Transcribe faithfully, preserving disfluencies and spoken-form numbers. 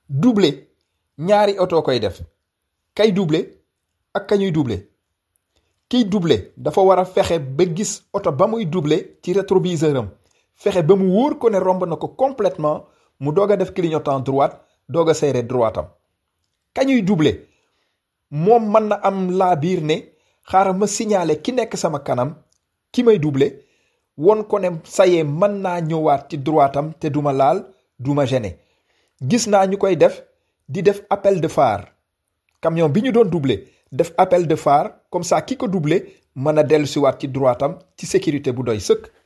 doubler ñaari oto koy def kay doubler ak kañuy doubler kiy doubler dafa war a fexe ba gis oto ba muy doubler ci rétroviseur am fexe ba mu wóor ko ne romb na ko complètement mu doog a def clignotant droite doog a serré droite am kañuy doubler moom mën na am laa biir ne xaaral ma signaler ki nekk sama kanam ki may doubler won ko ne sayee mën naa ñëwaat ci droite am te duma laal duma gêner gis naa ñu koy def di def appel de phare camion bi ñu doon doubler def appel de phare comme ça ki ko doubler mën a dellu siwaat ci droite am ci sécurité bu doy sëkk